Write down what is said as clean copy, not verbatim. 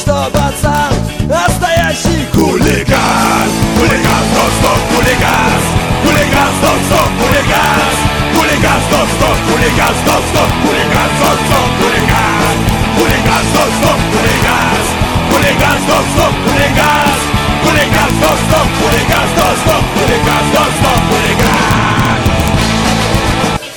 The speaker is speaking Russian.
что пацан настоящий хулиган. Хулиган, стоп, хулиган. Хулиган, стоп, хулиган. Хулиган, стоп, хулиган, стоп.